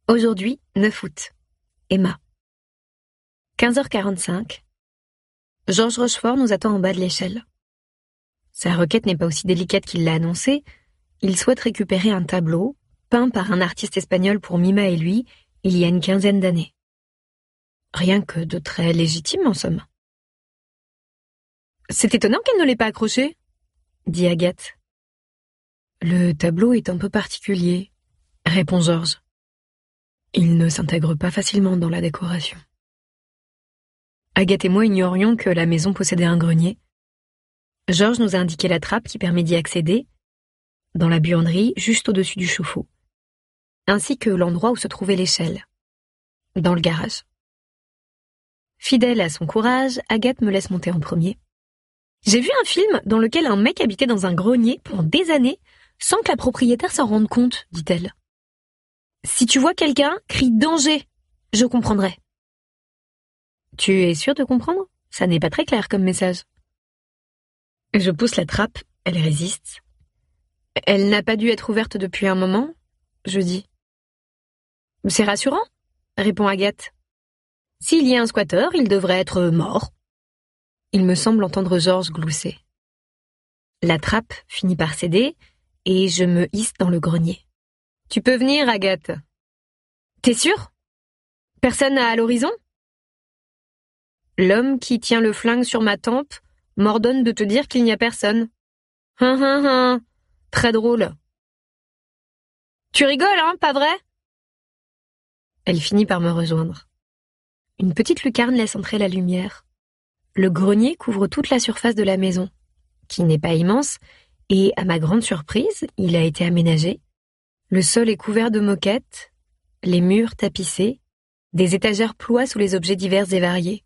Aujourd'hui, 9 août. Emma. 15h45. Georges Rochefort nous attend en bas de l'échelle. Sa requête n'est pas aussi délicate qu'il l'a annoncé. Il souhaite récupérer un tableau, peint par un artiste espagnol pour Mima et lui, il y a une quinzaine d'années. Rien que de très légitime, en somme. « C'est étonnant qu'elle ne l'ait pas accroché », dit Agathe. « Le tableau est un peu particulier », répond Georges. Il ne s'intègre pas facilement dans la décoration. Agathe et moi ignorions que la maison possédait un grenier. Georges nous a indiqué la trappe qui permet d'y accéder, dans la buanderie, juste au-dessus du chauffe-eau, ainsi que l'endroit où se trouvait l'échelle, dans le garage. Fidèle à son courage, Agathe me laisse monter en premier. J'ai vu un film dans lequel un mec habitait dans un grenier pendant des années sans que la propriétaire s'en rende compte, dit-elle. Si tu vois quelqu'un, crie danger, je comprendrai. Tu es sûre de comprendre ? Ça n'est pas très clair comme message. Je pousse la trappe, elle résiste. Elle n'a pas dû être ouverte depuis un moment, je dis. C'est rassurant, répond Agathe. S'il y a un squatteur, il devrait être mort. Il me semble entendre Georges glousser. La trappe finit par céder et je me hisse dans le grenier. Tu peux venir, Agathe. T'es sûre ? Personne à l'horizon ? L'homme qui tient le flingue sur ma tempe m'ordonne de te dire qu'il n'y a personne. Très drôle. Tu rigoles, hein, pas vrai ? Elle finit par me rejoindre. Une petite lucarne laisse entrer la lumière. Le grenier couvre toute la surface de la maison, qui n'est pas immense, et à ma grande surprise, il a été aménagé. Le sol est couvert de moquettes, les murs tapissés, des étagères ploient sous les objets divers et variés.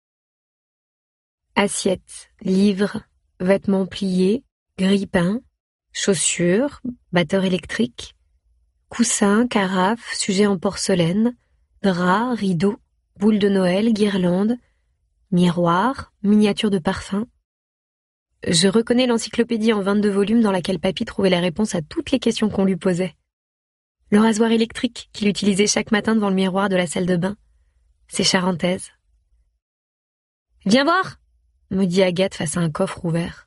Assiettes, livres, vêtements pliés, grille-pains, chaussures, batteurs électriques, coussins, carafes, sujets en porcelaine, draps, rideaux, boules de Noël, guirlandes, miroirs, miniatures de parfums. Je reconnais l'encyclopédie en 22 volumes dans laquelle Papy trouvait la réponse à toutes les questions qu'on lui posait. Le rasoir électrique qu'il utilisait chaque matin devant le miroir de la salle de bain. C'est charentaise. « Viens voir !» me dit Agathe face à un coffre ouvert.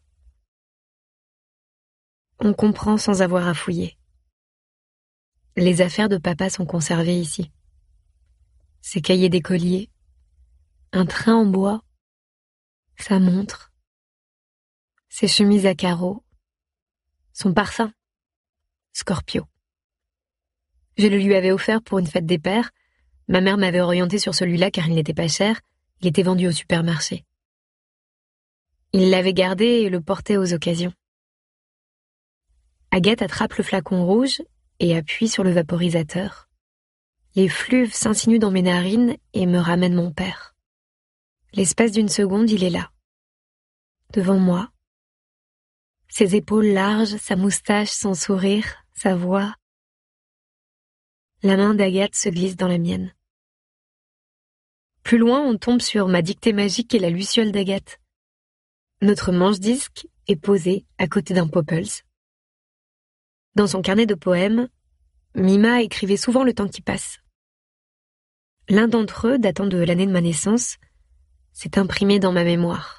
On comprend sans avoir à fouiller. Les affaires de papa sont conservées ici. Ses cahiers d'écolier, un train en bois, sa montre, ses chemises à carreaux, son parfum, Scorpio. Je le lui avais offert pour une fête des pères. Ma mère m'avait orienté sur celui-là car il n'était pas cher. Il était vendu au supermarché. Il l'avait gardé et le portait aux occasions. Agathe attrape le flacon rouge et appuie sur le vaporisateur. Les fluves s'insinuent dans mes narines et me ramènent mon père. L'espace d'une seconde, il est là, devant moi. Ses épaules larges, sa moustache, son sourire, sa voix. La main d'Agathe se glisse dans la mienne. Plus loin, on tombe sur ma dictée magique et la luciole d'Agathe. Notre manche-disque est posé à côté d'un Poppels. Dans son carnet de poèmes, Mima écrivait souvent le temps qui passe. L'un d'entre eux, datant de l'année de ma naissance, s'est imprimé dans ma mémoire.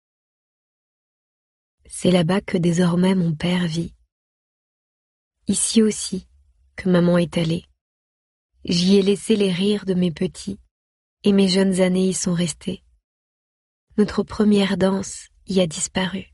C'est là-bas que désormais mon père vit. Ici aussi que maman est allée. J'y ai laissé les rires de mes petits, et mes jeunes années y sont restées. Notre première danse y a disparu.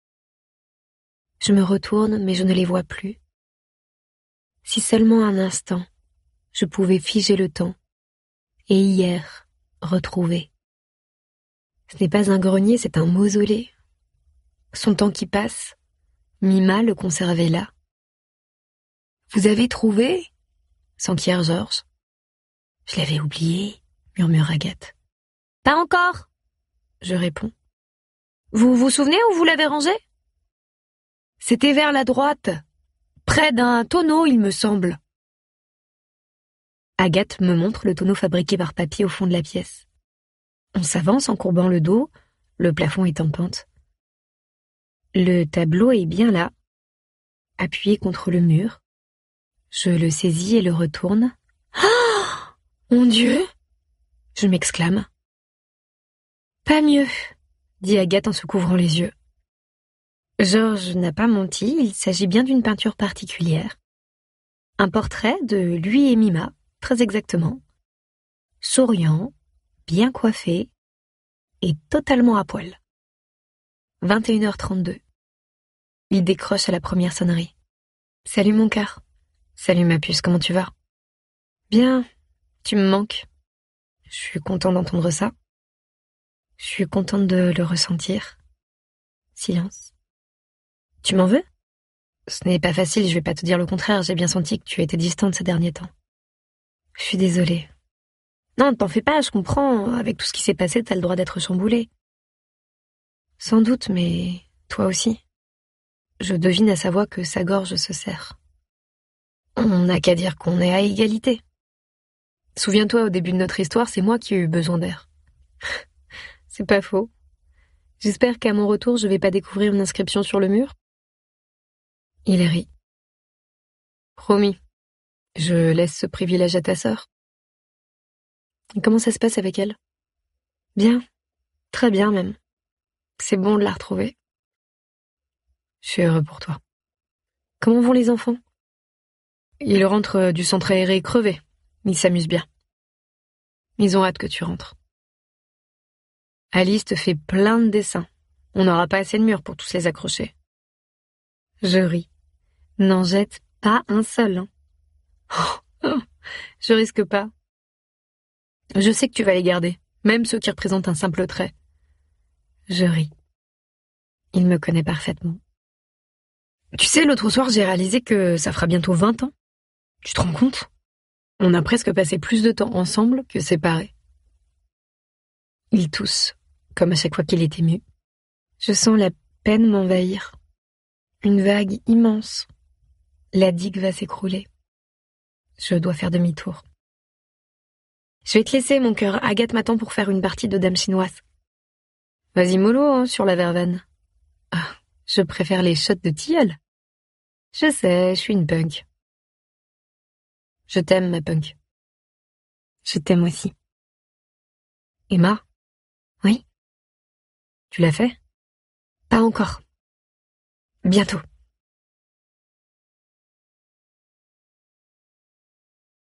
Je me retourne, mais je ne les vois plus. Si seulement un instant, je pouvais figer le temps, et hier, retrouver. Ce n'est pas un grenier, c'est un mausolée. Son temps qui passe, Mima le conservait là. « Vous avez trouvé ?» s'enquiert Georges. « Je l'avais oublié », murmure Agathe. « Pas encore !» je réponds. « Vous vous souvenez où vous l'avez rangé ?»« C'était vers la droite, près d'un tonneau, il me semble. » Agathe me montre le tonneau fabriqué par Papy au fond de la pièce. On s'avance en courbant le dos, le plafond est en pente. Le tableau est bien là, appuyé contre le mur. Je le saisis et le retourne. Ah ! Mon Dieu! Je m'exclame. Pas mieux, dit Agathe en se couvrant les yeux. Georges n'a pas menti, il s'agit bien d'une peinture particulière. Un portrait de lui et Mima, très exactement. Souriant, bien coiffé et totalement à poil. 21h32. Il décroche à la première sonnerie. Salut mon cœur. Salut ma puce, comment tu vas? Bien, tu me manques. Je suis content d'entendre ça. Je suis contente de le ressentir. Silence. Tu m'en veux? Ce n'est pas facile, je vais pas te dire le contraire, j'ai bien senti que tu étais distante ces derniers temps. Je suis désolée. Non, t'en fais pas, je comprends, avec tout ce qui s'est passé, t'as le droit d'être chamboulée. Sans doute, mais toi aussi. Je devine à sa voix que sa gorge se serre. On n'a qu'à dire qu'on est à égalité. Souviens-toi, au début de notre histoire, c'est moi qui ai eu besoin d'air. C'est pas faux. J'espère qu'à mon retour, je vais pas découvrir une inscription sur le mur. Il rit. Promis, je laisse ce privilège à ta sœur. Et comment ça se passe avec elle? Bien, très bien même. C'est bon de la retrouver. Je suis heureux pour toi. Comment vont les enfants? Ils rentrent du centre aéré crevés. Ils s'amusent bien. Ils ont hâte que tu rentres. Alice te fait plein de dessins. On n'aura pas assez de murs pour tous les accrocher. Je ris. N'en jette pas un seul. Hein. Je risque pas. Je sais que tu vas les garder, même ceux qui représentent un simple trait. Je ris. Il me connaît parfaitement. Tu sais, l'autre soir, j'ai réalisé que ça fera bientôt 20 ans. Tu te rends compte? On a presque passé plus de temps ensemble que séparés. Il tousse, comme à chaque fois qu'il est ému. Je sens la peine m'envahir. Une vague immense. La digue va s'écrouler. Je dois faire demi-tour. Je vais te laisser, mon cœur. Agathe m'attend pour faire une partie de dame chinoise. Vas-y mollo, hein, sur la verveine. Ah, je préfère les shots de tilleul. Je sais, je suis une punk. Je t'aime, ma punk. Je t'aime aussi. Emma? Oui? Tu l'as fait? Pas encore. Bientôt.